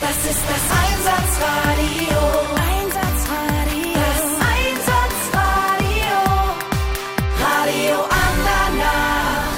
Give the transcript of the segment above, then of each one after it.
Das ist das Einsatzradio. Das Einsatzradio. Radio Andernach.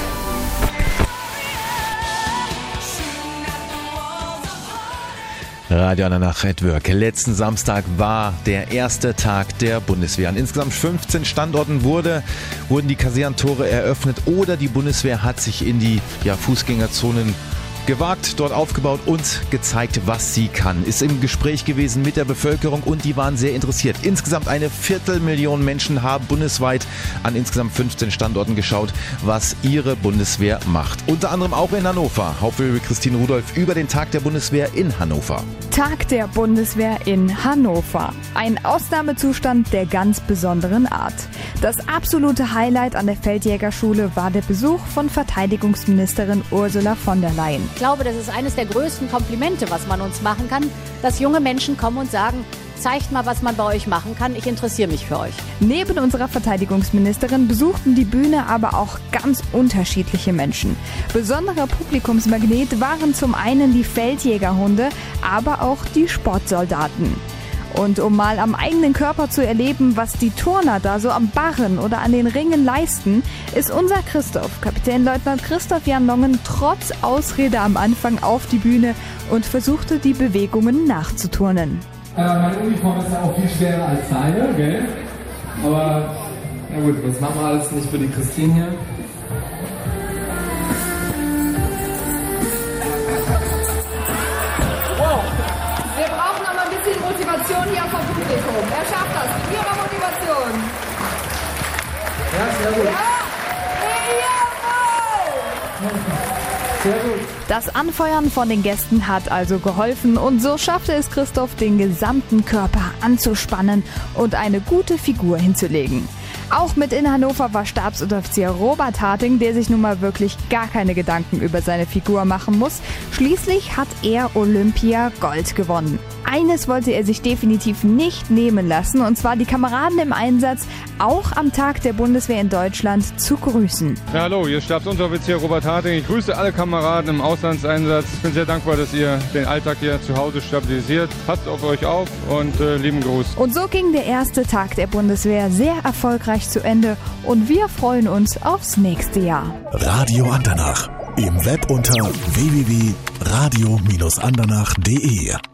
Radio Andernach at Work. Letzten Samstag war der erste Tag der Bundeswehr. An insgesamt 15 Standorten wurden die Kasernentore eröffnet oder die Bundeswehr hat sich in die Fußgängerzonen gewagt, dort aufgebaut und gezeigt, was sie kann. Ist im Gespräch gewesen mit der Bevölkerung und die waren sehr interessiert. Insgesamt 250.000 Menschen haben bundesweit an insgesamt 15 Standorten geschaut, was ihre Bundeswehr macht. Unter anderem auch in Hannover. Hauptfeldwebel Christine Rudolph über den Tag der Bundeswehr in Hannover. Tag der Bundeswehr in Hannover. Ein Ausnahmezustand der ganz besonderen Art. Das absolute Highlight an der Feldjägerschule war der Besuch von Verteidigungsministerin Ursula von der Leyen. Ich glaube, das ist eines der größten Komplimente, was man uns machen kann, dass junge Menschen kommen und sagen, zeigt mal, was man bei euch machen kann, ich interessiere mich für euch. Neben unserer Verteidigungsministerin besuchten die Bühne aber auch ganz unterschiedliche Menschen. Besonderer Publikumsmagnet waren zum einen die Feldjägerhunde, aber auch die Sportsoldaten. Und um mal am eigenen Körper zu erleben, was die Turner da so am Barren oder an den Ringen leisten, ist unser Christoph, Kapitänleutnant Christoph Jan Longen, trotz Ausrede am Anfang auf die Bühne und versuchte, die Bewegungen nachzuturnen. Meine Uniform ist ja auch viel schwerer als deine, gell? Aber, na gut, das machen wir alles nicht für die Christine hier. Wir brauchen noch mal ein bisschen Motivation hier vom Publikum. Er schafft das mit Ihrer Motivation. Ja, sehr gut. Ja, jawohl! Sehr gut. Das Anfeuern von den Gästen hat also geholfen und so schaffte es Christoph, den gesamten Körper anzuspannen und eine gute Figur hinzulegen. Auch mit in Hannover war Stabsunteroffizier Robert Harting, der sich nun mal wirklich gar keine Gedanken über seine Figur machen muss. Schließlich hat er Olympia Gold gewonnen. Eines wollte er sich definitiv nicht nehmen lassen, und zwar die Kameraden im Einsatz auch am Tag der Bundeswehr in Deutschland zu grüßen. Ja, hallo, hier ist Stabsunteroffizier Robert Harting. Ich grüße alle Kameraden im Auslandseinsatz. Ich bin sehr dankbar, dass ihr den Alltag hier zu Hause stabilisiert. Passt auf euch auf und lieben Gruß. Und so ging der erste Tag der Bundeswehr sehr erfolgreich zu Ende und wir freuen uns aufs nächste Jahr. Radio Andernach. Im Web unter www.radio-andernach.de